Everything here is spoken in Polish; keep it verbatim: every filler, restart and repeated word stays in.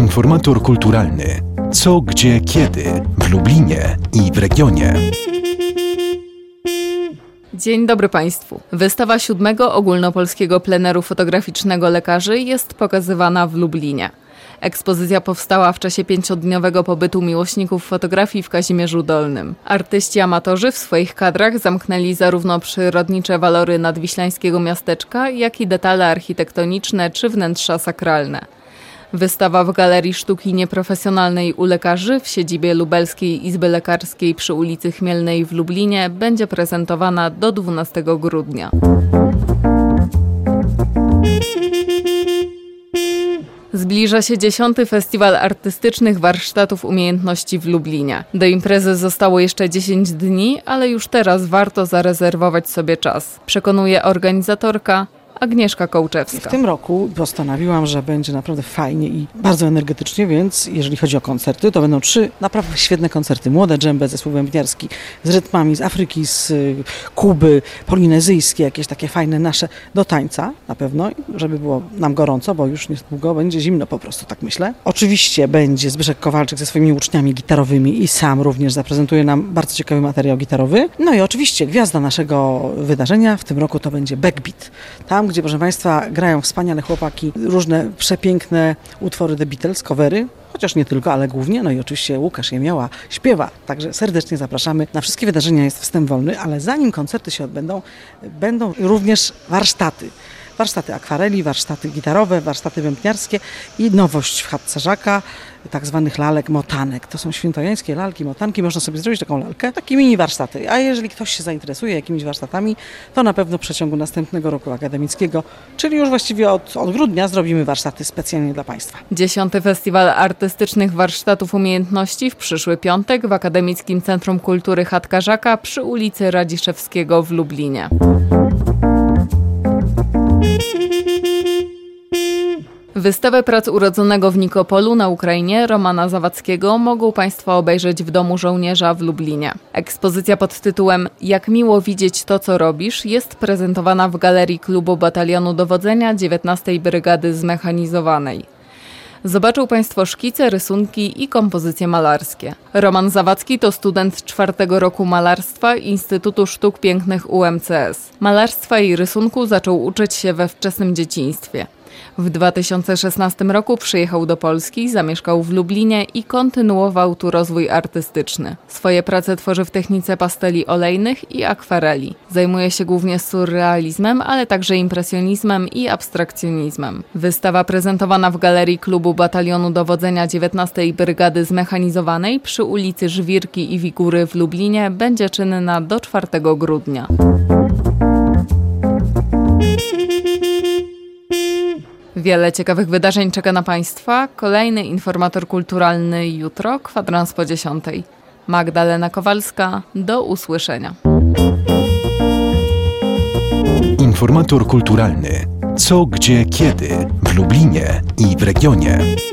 Informator kulturalny. Co, gdzie, kiedy w Lublinie i w regionie. Dzień dobry Państwu. Wystawa siódmego ogólnopolskiego pleneru fotograficznego lekarzy jest pokazywana w Lublinie. Ekspozycja powstała w czasie pięciodniowego pobytu miłośników fotografii w Kazimierzu Dolnym. Artyści amatorzy w swoich kadrach zamknęli zarówno przyrodnicze walory nadwiślańskiego miasteczka, jak i detale architektoniczne czy wnętrza sakralne. Wystawa w Galerii Sztuki Nieprofesjonalnej u lekarzy w siedzibie Lubelskiej Izby Lekarskiej przy ulicy Chmielnej w Lublinie będzie prezentowana do dwunastego grudnia. Zbliża się dziesiąty Festiwal Artystycznych Warsztatów Umiejętności w Lublinie. Do imprezy zostało jeszcze dziesięć dni, ale już teraz warto zarezerwować sobie czas, przekonuje organizatorka Agnieszka Kołczewska. W tym roku postanowiłam, że będzie naprawdę fajnie i bardzo energetycznie, więc jeżeli chodzi o koncerty, to będą trzy naprawdę świetne koncerty. Młode dżembe, zespół bębniarski z rytmami z Afryki, z Kuby, polinezyjskie, jakieś takie fajne nasze do tańca na pewno, żeby było nam gorąco, bo już niedługo będzie zimno po prostu, tak myślę. Oczywiście będzie Zbyszek Kowalczyk ze swoimi uczniami gitarowymi i sam również zaprezentuje nam bardzo ciekawy materiał gitarowy. No i oczywiście gwiazda naszego wydarzenia w tym roku to będzie Backbeat. Tam, gdzie, proszę Państwa, grają wspaniale chłopaki, różne przepiękne utwory The Beatles, covery, chociaż nie tylko, ale głównie. No i oczywiście Łukasz Jemioła śpiewa, także serdecznie zapraszamy. Na wszystkie wydarzenia jest wstęp wolny, ale zanim koncerty się odbędą, będą również warsztaty. Warsztaty akwareli, warsztaty gitarowe, warsztaty bębniarskie i nowość w chatce Żaka, tak zwanych lalek motanek. To są świętojańskie lalki, motanki. Można sobie zrobić taką lalkę, takie mini warsztaty. A jeżeli ktoś się zainteresuje jakimiś warsztatami, to na pewno w przeciągu następnego roku akademickiego, czyli już właściwie od, od grudnia zrobimy warsztaty specjalnie dla Państwa. Dziesiąty Festiwal Artystycznych Warsztatów Umiejętności w przyszły piątek w Akademickim Centrum Kultury Chatka Żaka przy ulicy Radziszewskiego w Lublinie. Wystawę prac urodzonego w Nikopolu na Ukrainie Romana Zawadzkiego mogą Państwo obejrzeć w Domu Żołnierza w Lublinie. Ekspozycja pod tytułem Jak miło widzieć to, co robisz jest prezentowana w Galerii Klubu Batalionu Dowodzenia dziewiętnastej Brygady Zmechanizowanej. Zobaczą Państwo szkice, rysunki i kompozycje malarskie. Roman Zawadzki to student czwartego roku malarstwa Instytutu Sztuk Pięknych U M C S. Malarstwa i rysunku zaczął uczyć się we wczesnym dzieciństwie. W dwa tysiące szesnastym roku przyjechał do Polski, zamieszkał w Lublinie i kontynuował tu rozwój artystyczny. Swoje prace tworzy w technice pasteli olejnych i akwareli. Zajmuje się głównie surrealizmem, ale także impresjonizmem i abstrakcjonizmem. Wystawa prezentowana w Galerii Klubu Batalionu Dowodzenia dziewiętnastej Brygady Zmechanizowanej przy ulicy Żwirki i Wigury w Lublinie będzie czynna do czwartego grudnia. Wiele ciekawych wydarzeń czeka na Państwa. Kolejny informator kulturalny jutro, kwadrans po dziesiątej. Magdalena Kowalska, do usłyszenia. Informator kulturalny. Co, gdzie, kiedy w Lublinie i w regionie.